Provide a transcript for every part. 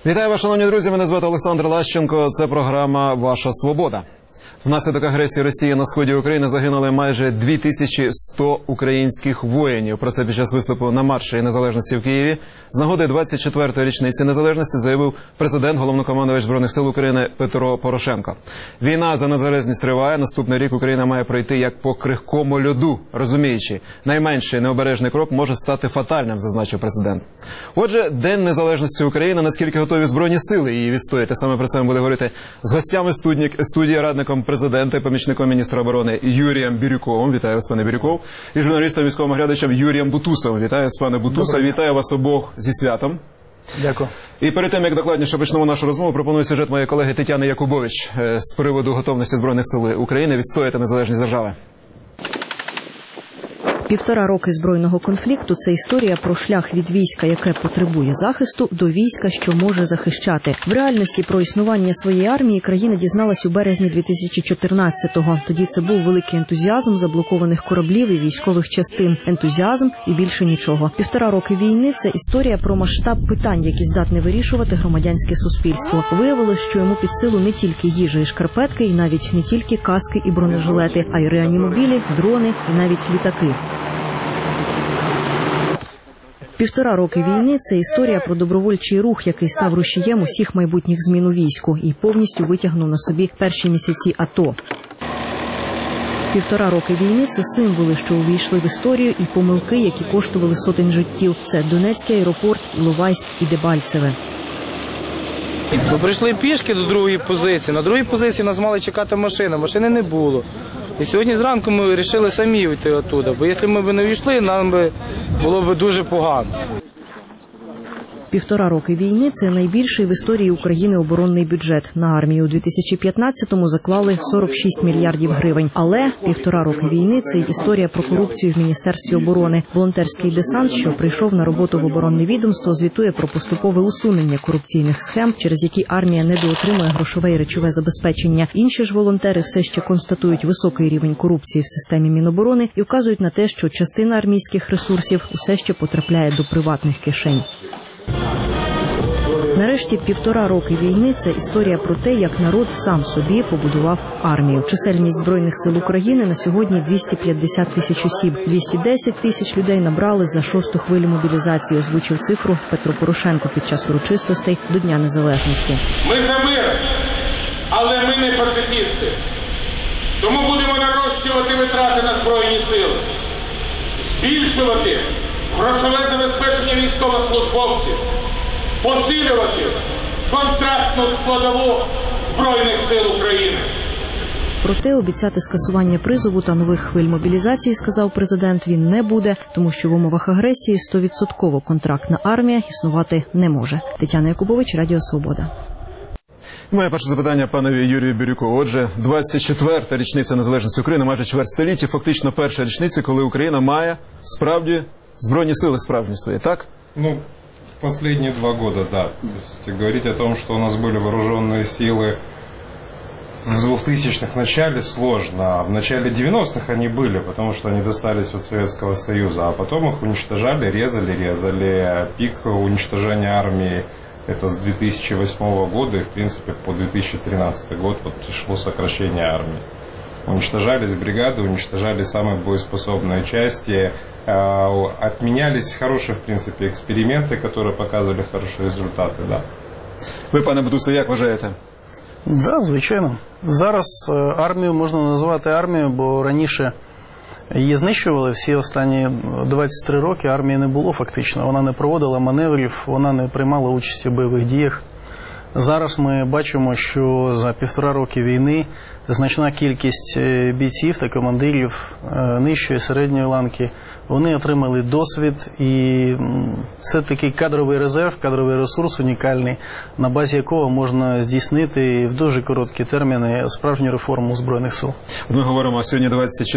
Вітаю вас, шановні друзі, мене звати Олександр Лащенко, це програма «Ваша свобода». Внаслідок агресії Росії на сході України загинули майже 2100 українських воїнів. Про це під час виступу на марші незалежності в Києві з нагоди 24-ї річниці незалежності заявив президент, головнокомандувач Збройних сил України Петро Порошенко. Війна за незалежність триває. Наступний рік Україна має пройти як по крихкому льоду, розуміючи, найменший необережний крок може стати фатальним, зазначив президент. Отже, День незалежності України, наскільки готові Збройні сили її відстояти. Саме про це ми будемо говорити з гостями студії, радником президента і помічником міністра оборони Юрієм Бірюковим. Вітаю вас, пане Бірюков. І журналістом, військовим оглядачем Юрієм Бутусовим. Вітаю вас, пане Бутусов. Вітаю вас обох зі святом. Дякую. І перед тим, як докладніше почнемо нашу розмову, пропоную сюжет моєї колеги Тетяни Якубович з приводу готовності Збройних сил України відстояти незалежність держави. 1,5 роки збройного конфлікту – це історія про шлях від війська, яке потребує захисту, до війська, що може захищати. В реальності про існування своєї армії країна дізналась у березні 2014-го. Тоді це був великий ентузіазм заблокованих кораблів і військових частин. Ентузіазм і більше нічого. 1,5 роки війни – це історія про масштаб питань, які здатне вирішувати громадянське суспільство. Виявилось, що йому під силу не тільки їжа і шкарпетки, і навіть не тільки каски і бронежилети, а й реанімобілі, дрони і навіть літаки. 1,5 роки війни – це історія про добровольчий рух, який став рушієм усіх майбутніх змін у війську і повністю витягнув на собі перші місяці АТО. 1,5 роки війни – це символи, що увійшли в історію, і помилки, які коштували сотень життів. Це Донецький аеропорт, Іловайськ і Дебальцеве. Ми прийшли пішки до другої позиції. На другій позиції нас мали чекати машини. Машини не було. І сьогодні зранку ми вирішили самі йти оттуда. Бо якщо ми б не увійшли, нам би було б дуже погано. 1,5 роки війни – це найбільший в історії України оборонний бюджет. На армію у 2015-му заклали 46 мільярдів гривень. Але 1,5 роки війни – це історія про корупцію в Міністерстві оборони. Волонтерський десант, що прийшов на роботу в оборонне відомство, звітує про поступове усунення корупційних схем, через які армія недоотримує грошове і речове забезпечення. Інші ж волонтери все ще констатують високий рівень корупції в системі Міноборони і вказують на те, що частина армійських ресурсів усе ще потрапляє до приватних кишень. Нарешті 1,5 роки війни – це історія про те, як народ сам собі побудував армію. Чисельність Збройних сил України на сьогодні 250 тисяч осіб. 210 тисяч людей набрали за 6-ту хвилю мобілізації, озвучив цифру Петро Порошенко під час урочистостей до Дня Незалежності. Ми за мир, але ми не пацифісти. Тому будемо нарощувати витрати на Збройні сили, збільшувати грошове забезпечення військовослужбовців, посилювати контрактну складову Збройних сил України. Проте обіцяти скасування призову та нових хвиль мобілізації, сказав президент, він не буде, тому що в умовах агресії 100% контрактна армія існувати не може. Тетяна Якубович, Радіо Свобода. Моє перше запитання панові Юрію Бірюкову. Отже, 24-та річниця незалежності України, майже чверть століття, фактично перша річниця, коли Україна має справді збройні сили справжні свої, так? Ну, последние 2 года, да. То есть говорить о том, что у нас были вооруженные силы в 2000-х начале сложно. А в начале 90-х они были, потому что они достались от Советского Союза. А потом их уничтожали, резали. Пик уничтожения армии это с 2008 года. И, в принципе, по 2013 год вот пришло сокращение армии. Уничтожались бригады, уничтожались самые боеспособные части. Отменялись хорошие, в принципе, эксперименты, которые показывали хорошие результаты, да. Ви, пане Бутусов, як вважаєте? Да, звичайно. Зараз армію можна назвати армією, бо раніше її знищували. Всі останні 23 роки армії не було фактично. Вона не проводила маневрів, вона не приймала участі в бойових діях. Зараз ми бачимо, що за 1,5 роки війни значна кількість бійців та командирів нижчої, середньої ланки, вони отримали досвід, і це такий кадровий резерв, кадровий ресурс унікальний, на базі якого можна здійснити в дуже короткі терміни справжню реформу Збройних сил. Ми говоримо сьогодні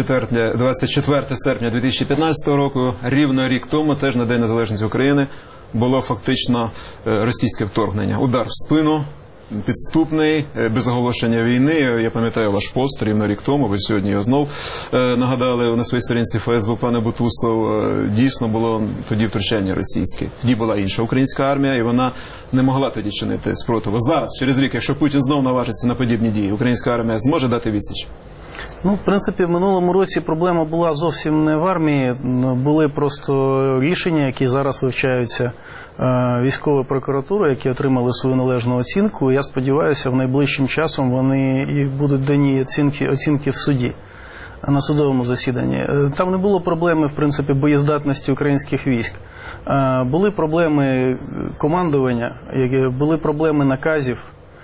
24 серпня 2015 року, рівно рік тому, теж на День Незалежності України, було фактично російське вторгнення. Удар в спину, підступний, без оголошення війни. Я пам'ятаю ваш пост рівно рік тому, ви сьогодні його знов нагадали на своїй сторінці Фейсбук, пане Бутусов. Дійсно було тоді втручання російське. Тоді була інша українська армія, і вона не могла тоді чинити спротиву. Зараз, через рік, якщо Путін знов наважиться на подібні дії, українська армія зможе дати відсіч? Ну, в принципі, в минулому році проблема була зовсім не в армії, були просто рішення, які зараз вивчаються військовою прокуратурою, які отримали свою належну оцінку. Я сподіваюся, в найближчим часом вони і будуть дані оцінки в суді, на судовому засіданні. Там не було проблеми, в принципі, боєздатності українських військ. Були проблеми командування, були проблеми наказів.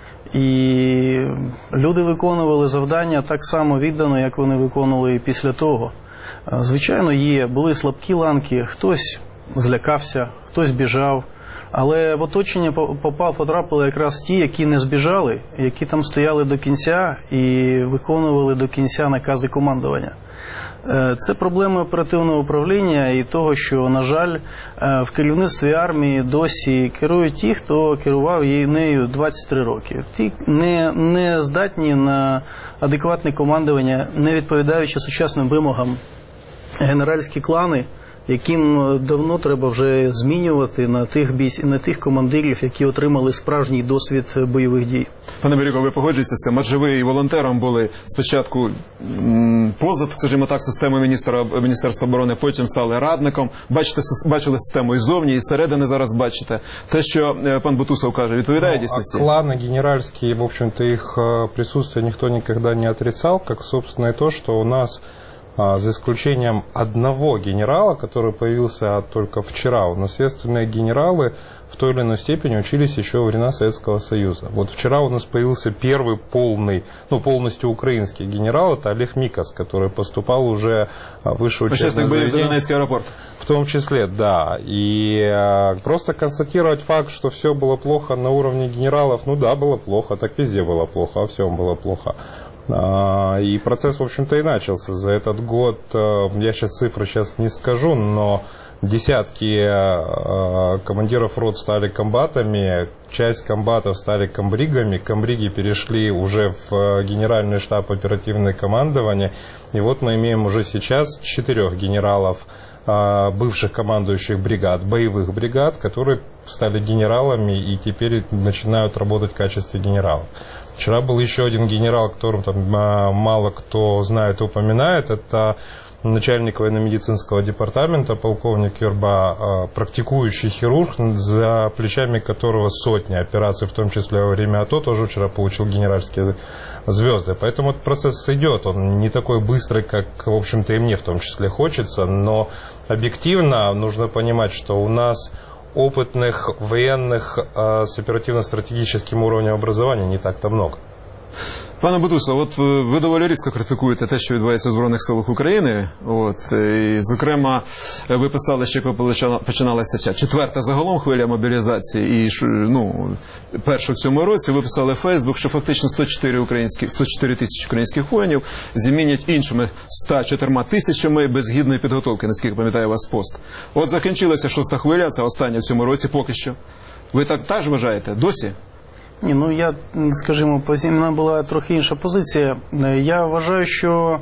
І люди виконували завдання так само віддано, як вони виконували і після того. Звичайно, були слабкі ланки, хтось злякався, хтось біжав, але в оточення потрапили якраз ті, які не збіжали, які там стояли до кінця і виконували до кінця накази командування. Це проблема оперативного управління і того, що, на жаль, в керівництві армії досі керують ті, хто керував нею 23 роки. Ті не здатні на адекватне командування, не відповідаючи сучасним вимогам. Генеральські клани, яким давно треба вже змінювати на тих командирів, які отримали справжній досвід бойових дій. Пане Бірюко, ви погоджуєтеся з цим? Адже ви і волонтером були спочатку поза, скажімо так, системою Міністерства оборони, потім стали радником, бачили систему і зовні, і зсередини зараз бачите. Те, що пан Бутусов каже, відповідає дійсності? Кланы генеральские, в общем-то, их присутствие никто никогда не отрицал, как, собственно, и то, что у нас, за исключением одного генерала, который появился только вчера, у нас остальные генералы в той или иной степени учились еще во времена Советского Союза. Вот вчера у нас появился первый полностью украинский генерал, это Олег Микас, который поступал уже в высшее учебное заведение. Донецкий аэропорт. В том числе, да. И просто констатировать факт, что все было плохо на уровне генералов, ну да, было плохо, так везде было плохо, во всем было плохо. И процесс, в общем-то, и начался. За этот год, я сейчас цифры не скажу, но десятки командиров рот стали комбатами, часть комбатов стали комбригами, комбриги перешли уже в генеральный штаб оперативное командование. И вот мы имеем уже сейчас 4 генералов, бывших командующих бригад, боевых бригад, которые стали генералами и теперь начинают работать в качестве генералов. Вчера был еще один генерал, о котором там мало кто знает и упоминает. Это начальник военно-медицинского департамента, полковник Юрба, практикующий хирург, за плечами которого сотни операций, в том числе во время АТО, тоже вчера получил генеральские звезды. Поэтому этот процесс идет. Он не такой быстрый, как, в общем-то, и мне в том числе хочется, но объективно нужно понимать, что у нас опытных военных с оперативно-стратегическим уровнем образования не так-то много. Пане Бутусов, от ви доволі різко критикуєте те, що відбувається в Збройних силах України. І, зокрема, ви писали, що коли починалася четверта загалом хвиля мобілізації і перша в цьому році, ви писали в Фейсбук, що фактично 104 тисячі українських воїнів замінять іншими 104 тисячами без гідної підготовки, наскільки пам'ятаю вас пост. От закінчилася шоста хвиля, це остання в цьому році поки що. Ви так теж вважаєте? Досі? Ні, я, скажімо, в мене була трохи інша позиція. Я вважаю, що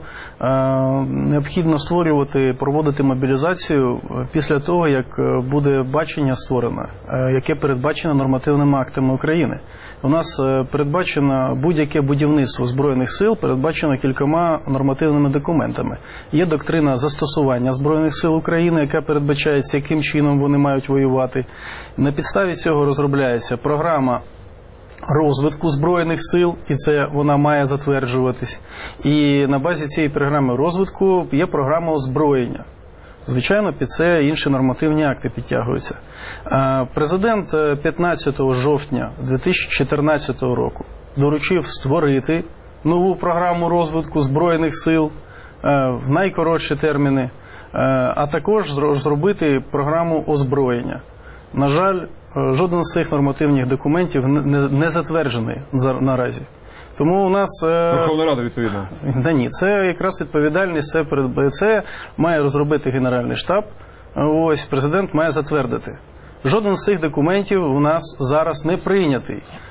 необхідно проводити мобілізацію після того, як буде бачення створено, яке передбачено нормативними актами України. У нас передбачено будь-яке будівництво Збройних сил, передбачено кількома нормативними документами. Є доктрина застосування Збройних сил України, яка передбачається, яким чином вони мають воювати. На підставі цього розробляється програма розвитку Збройних сил, і вона має затверджуватись. І на базі цієї програми розвитку є програма озброєння. Звичайно, під це інші нормативні акти підтягуються. Президент 15 жовтня 2014 року доручив створити нову програму розвитку Збройних сил в найкоротші терміни, а також зробити програму озброєння. На жаль, жоден з цих нормативних документів не затверджений наразі. Тому у нас... Верховна Рада, відповідно. Да ні, це якраз відповідальність, це має розробити Генеральний штаб, президент має затвердити. Жоден з цих документів у нас зараз не прийнятий.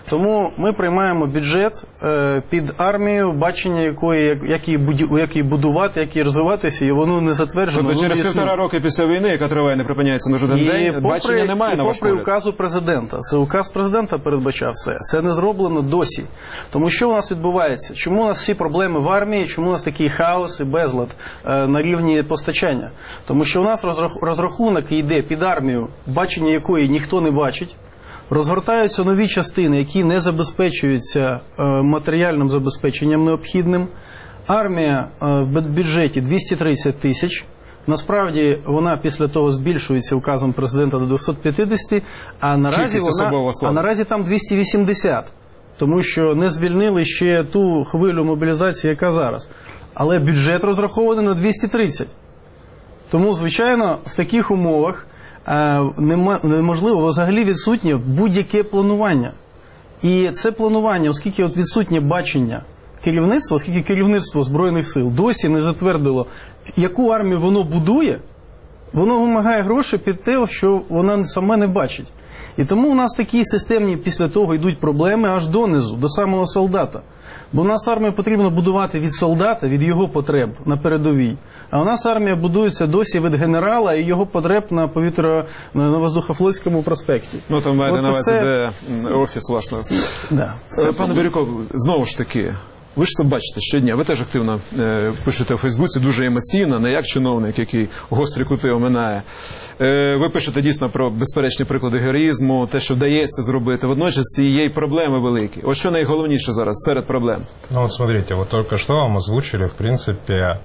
Тому ми приймаємо бюджет під армію, бачення якої, як її будувати, як її розвиватися, і воно не затверджено. Тобто через 1,5 роки після війни, яка триває, не припиняється на жоден день, бачення немає на ваш погляд? Попри указу президента. Це указ президента передбачав це. Це не зроблено досі. Тому що у нас відбувається? Чому у нас всі проблеми в армії, чому у нас такий хаос і безлад на рівні постачання? Тому що у нас розрахунок йде під армію, бачення якої ніхто не бачить. Розгортаються нові частини, які не забезпечуються матеріальним забезпеченням необхідним. Армія в бюджеті 230 тисяч. Насправді вона після того збільшується указом президента до 250, а наразі там 280. Тому що не звільнили ще ту хвилю мобілізації, яка зараз. Але бюджет розрахований на 230. Тому, звичайно, в таких умовах неможливо, взагалі відсутнє будь-яке планування. І це планування, оскільки відсутнє бачення керівництва, оскільки керівництво Збройних сил досі не затвердило, яку армію воно будує, воно вимагає грошей під те, що вона сама не бачить. І тому у нас такі системні після того йдуть проблеми аж донизу, до самого солдата. Бо у нас армію потрібно будувати від солдата, від його потреб на передовій. А у нас армія будується досі від генерала і його потреб на на Воздухофлотському проспекті. Ну, там маєте на увазі, де офіс власного. Да. Пане Бирюков, знову ж таки, ви ж це бачите щодня, ви теж активно пишете у Фейсбуці, дуже емоційно, не як чиновник, який гострі кути оминає. Ви пишете дійсно про безперечні приклади героїзму, те, що вдається зробити. Водночас цієї проблеми великі. Ось що найголовніше зараз серед проблем? Ну вот смотрите, вот только что вам озвучили, в принципе,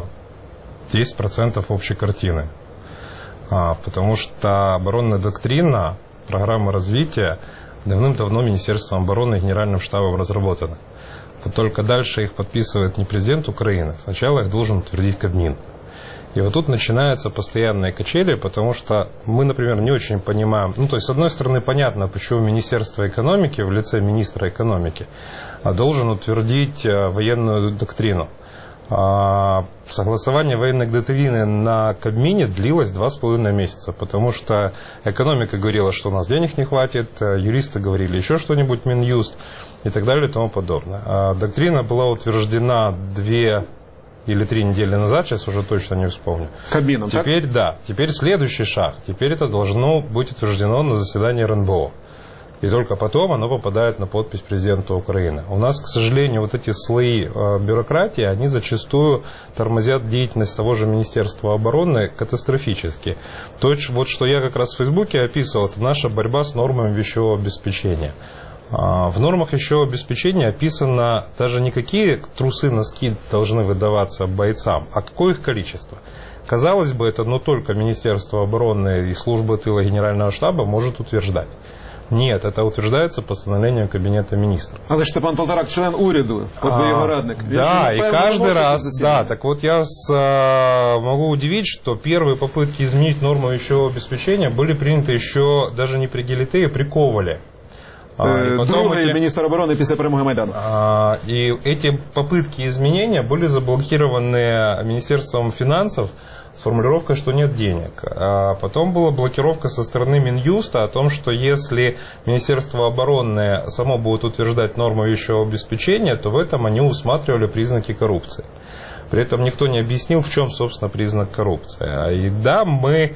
10% общей картины. Потому что оборонная доктрина, программа развития давным-давно Министерством обороны и Генеральным штабом разработана. Вот только дальше их подписывает не президент Украины, сначала их должен утвердить Кабмин. И вот тут начинаются постоянные качели, потому что мы, например, не очень понимаем, ну, то есть, с одной стороны, понятно, почему Министерство экономики в лице министра экономики должен утвердить военную доктрину. Согласование военной доктрины на Кабмине длилось 2,5 месяца, потому что экономика говорила, что у нас денег не хватит, юристы говорили еще что-нибудь, Минюст и так далее и тому подобное. Доктрина была утверждена 2 или 3 недели назад, сейчас уже точно не вспомню. Кабмином, теперь, так? Да, теперь следующий шаг. Теперь это должно быть утверждено на заседании РНБО. И только потом оно попадает на подпись президента Украины. У нас, к сожалению, вот эти слои бюрократии, они зачастую тормозят деятельность того же Министерства обороны катастрофически. То, вот, что я как раз в Фейсбуке описывал, это наша борьба с нормами вещевого обеспечения. В нормах вещевого обеспечения описано даже не какие трусы, носки должны выдаваться бойцам, а какое их количество. Казалось бы, это только Министерство обороны и служба тыла Генерального штаба может утверждать. Нет, это утверждается постановлением Кабинета министров. Але ж пан Полторак член уряду, от ви його радник. Да, и каждый раз, да, так вот я могу удивить, что первые попытки изменить норму вещевого обеспечения были приняты еще даже не при Гелите, а при Ковале. Другий министр обороны після перемоги Майдану. И эти попытки изменения были заблокированы Министерством финансов с формулировкой, что нет денег. А потом была блокировка со стороны Минюста о том, что если Министерство обороны само будет утверждать норму вещевого обеспечения, то в этом они усматривали признаки коррупции. При этом никто не объяснил, в чем, собственно, признак коррупции. И да, мы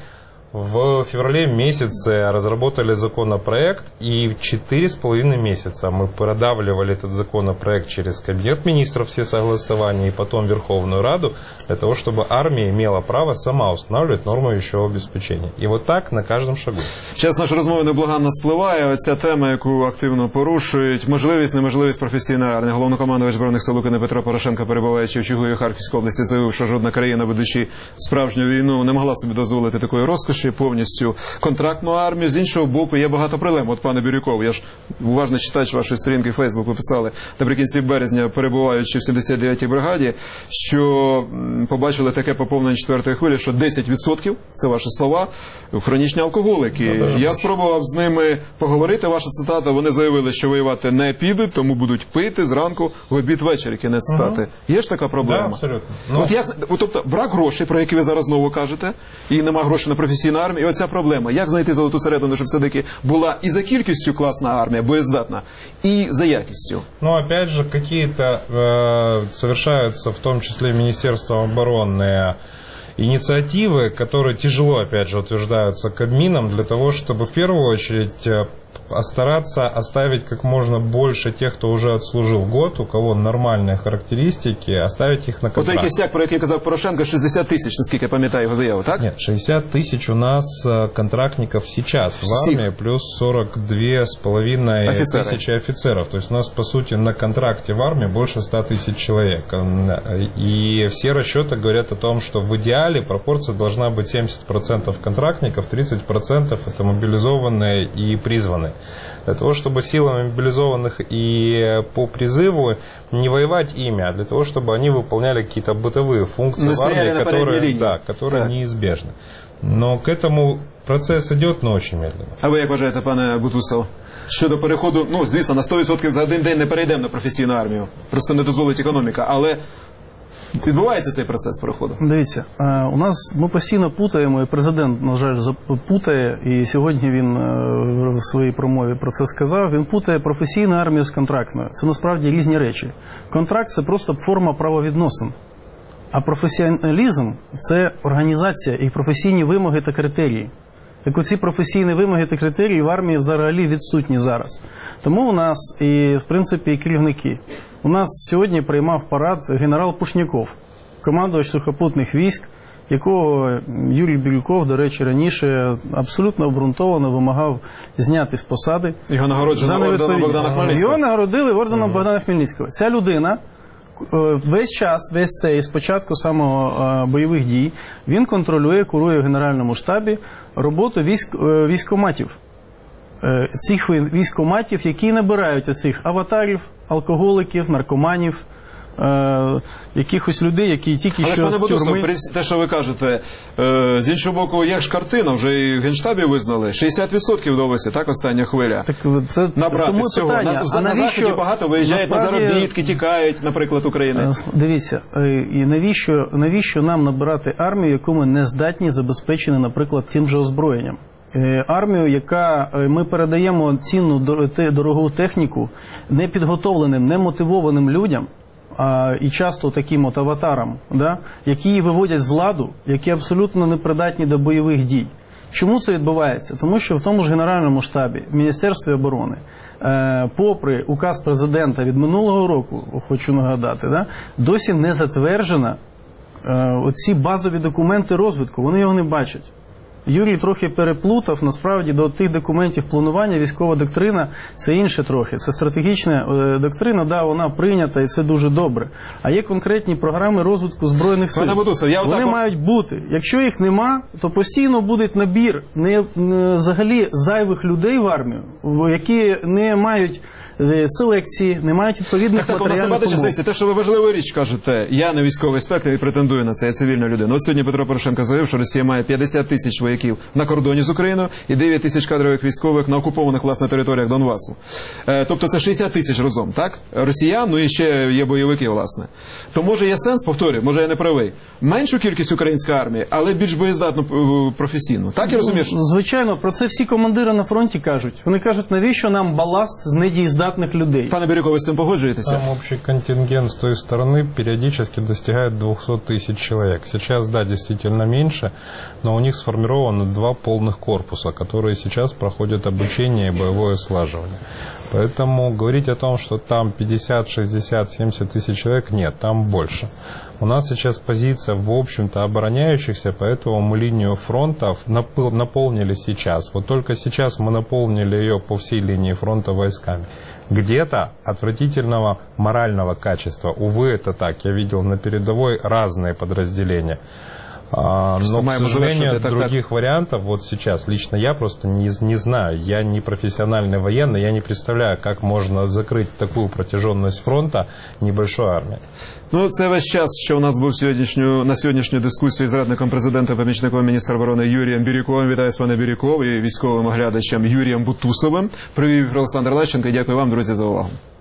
в феврале месяце разработали законопроект, и в 4,5 месяца мы продавливали этот законопроект через Кабинет министров, все согласования, и потом Верховную Раду, для того, чтобы армия имела право сама устанавливать норму вещевого обеспечения. І от так на кожному шагу. Час нашої розмови невблаганно спливає. Оця тема, яку активно порушують, можливість, неможливість професійної армії. Головнокомандувач Збройних сил України Петро Порошенко, перебуваючи в Чугуєві Харківській області, заявив, що жодна країна, ведучи справжню війну, не могла собі дозволити такої розкоші, повністю контрактну армію. З іншого боку, є багато проблем. От, пане Бирюков, я ж уважний читач вашої сторінки в Фейсбук, ви писали наприкінці березня, перебуваючи в 79-й бригаді, що побачили таке поповнення 4-ї хвилі, що 10%, це ваші слова, хронічні алкоголики. Я спробував з ними поговорити, ваша цитата, вони заявили, що воювати не підуть, тому будуть пити зранку, в обід ввечері, кінець цитати. Є ж така проблема? Да, абсолютно. Тобто брак грошей, про які ви зараз знову кажете, і нема грошей на професійну професійна армія. І оця проблема. Як знайти золоту середину, щоб все-таки була і за кількістю класна армія, боєздатна, і за якістю? Ну, опять же, какие-то совершаются, в том числе Министерством обороны, инициативы, которые тяжело, опять же, утверждаются Кабмином для того, чтобы в первую очередь стараться оставить как можно больше тех, кто уже отслужил год, у кого нормальные характеристики, оставить их на контракт. Отой кістяк, про який казав Порошенко, 60 тисяч, наскільки я пам'ятаю його заяву, так? Нет, 60 тысяч у нас контрактников сейчас в армии, плюс 42,5 тысячи офицеров. То есть у нас, по сути, на контракте в армии больше 100 тысяч человек. И все расчеты говорят о том, что в идеале пропорция должна быть 70% контрактников, 30% это мобилизованные и призванные. Для того, чтобы силами мобилизованных и по призыву не воевать ими, а для того, чтобы они выполняли какие-то бытовые функции в армии, которые неизбежны. Но к этому процесс идет, но очень медленно. А ви як вважаєте, пане Бутусов? Щодо переходу, ну, звісно, на 100% за один день не перейдемо на професійну армію. Просто не дозволить економіка. Але відбувається цей процес переходу? Дивіться, у нас ми постійно плутаємо, і президент, на жаль, плутає, і сьогодні він в своїй промові про це сказав, він плутає професійну армію з контрактною. Це насправді різні речі. Контракт – це просто форма правовідносин. А професіоналізм – це організація і професійні вимоги та критерії. Так оці професійні вимоги та критерії в армії взагалі відсутні зараз. Тому у нас, і в принципі, і керівники. У нас сьогодні приймав парад генерал Пушняков, командувач сухопутних військ, якого Юрій Бирюков, до речі, раніше абсолютно обґрунтовано вимагав зняти з посади. Його нагороджено орденом Богдана Хмельницького. Його нагородили орденом Богдана Хмельницького. Ця людина весь час, весь цей, з початку самого бойових дій, він контролює, курує в Генеральному штабі роботу військкоматів. Цих військкоматів, які набирають оцих аватарів, алкоголиків, наркоманів, якихось людей, які тільки що з тюрми. Але те, що ви кажете, з іншого боку, як ж картина, вже і в Генштабі визнали, 60% вдалося, так, остання хвиля, так, це набрати всього. На Заході багато виїжджають на заробітки, тікають, наприклад, України. Дивіться, і навіщо нам набирати армію, яку ми не здатні забезпечити, наприклад, тим же озброєнням? Армію, яка ми передаємо цінну дорогу техніку непідготовленим, немотивованим людям, і часто таким от аватарам, да, які її виводять з ладу, які абсолютно непридатні до бойових дій. Чому це відбувається? Тому що в тому ж Генеральному штабі, в Міністерстві оборони, попри указ президента від минулого року, хочу нагадати, да, досі не затверджено оці базові документи розвитку, вони його не бачать. Юрій трохи переплутав, насправді, до тих документів планування, військова доктрина – це інше трохи. Це стратегічна доктрина, да, вона прийнята і це дуже добре. А є конкретні програми розвитку Збройних сил. Вони мають бути. Якщо їх нема, то постійно буде набір взагалі зайвих людей в армію, які не мають селекції, не мають відповідних матеріальних умов. Те, що ви важливу річ кажете, я не військовий експерт і претендую на це, я цивільна людина. От сьогодні Петро Порошенко заявив, що Росія має 50 тисяч вояків на кордоні з Україною і 9 тисяч кадрових військових на окупованих, власне, територіях Донбасу. Тобто це 60 тисяч разом, так? Росіян, ну і ще є бойовики, власне. То може є сенс, повторюю, може я не правий, меншу кількість української армії, але більш боєздатну професійну. Так я розумію? Звичайно, про це всі командири на фронті кажуть. Вони кажуть, навіщо нам баласт з недієздатних людей? Пане Бирюков, ви з цим погоджуєтеся? Там общий контингент с той стороны периодически достигает 200 тысяч человек. Сейчас, да, действительно меньше, но у них сформировано 2 полных корпуса, которые сейчас проходят обучение и боевое слаживание. Поэтому говорить о том, что там 50, 60, 70 тысяч человек, нет, там больше. У нас сейчас позиция, в общем-то, обороняющихся, поэтому мы линию фронта наполнили сейчас. Вот только сейчас мы наполнили ее по всей линии фронта войсками. Где-то отвратительного морального качества. Увы, это так. Я видел на передовой разные подразделения. Но, к сожалению, других вариантов вот сейчас лично я просто не знаю. Я не профессиональный военный, я не представляю, как можно закрыть такую протяженность фронта небольшой армией. Ну, це весь час, що у нас був на сьогоднішню дискусію з радником президента, помічником міністра оборони Юрієм Бирюковим. Вітаю з пане Бирюков і військовим оглядачем Юрієм Бутусовим. Привів Олександр Лащенко і дякую вам, друзі, за увагу.